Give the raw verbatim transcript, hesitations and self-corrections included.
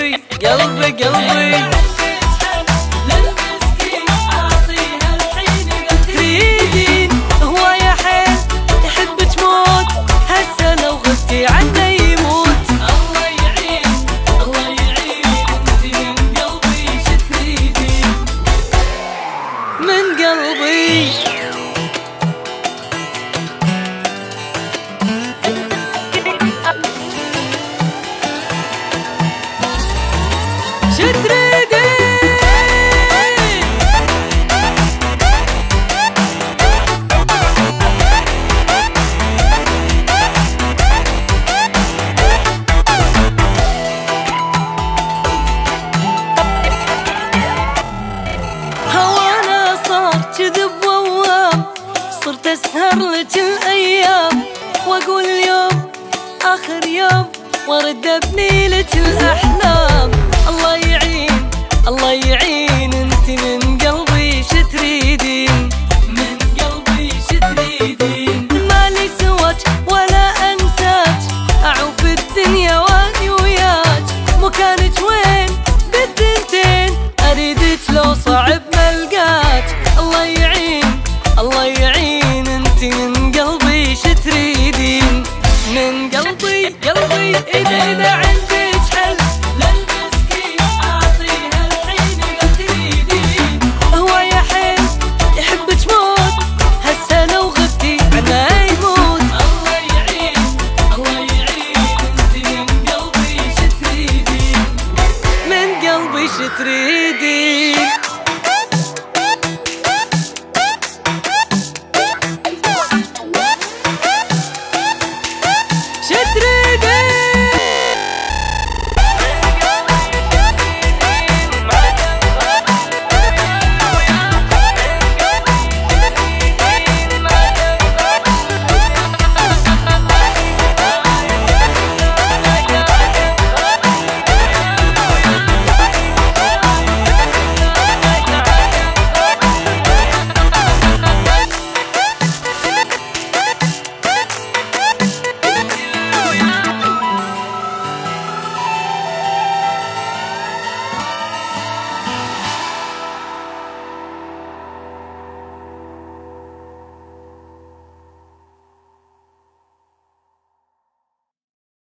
قلبي قلبي قلبي تريدين هواية حيل يحب تموت هسه لو غبتي عنه يموت. الله يعين الله يعين انتي من قلبي شتريدين من قلبي. هوانا صار كذب ووام صرت اسهر لك الايام واقول اليوم اخر يوم وارد ابني لك الاحلام. الله يعين الله يعين انتي من قلبي شتريدين من قلبي شتريدين. مالي سواك ولا انساك اعوف الدنيا واني وياك مكانك وين بالدنتين اريدك لو صعب ملقاك. الله يعين الله يعين انتي من قلبي شتريدين من قلبي قلبي. اذا اذا عندك حل للمسكين اعطيها الحين اذا تريدين. هواية حيل يحب تموت هسه لو غبتي عنه يموت. الله يعين الله يعين انتي من قلبي شتريدين من قلبي شتريدين.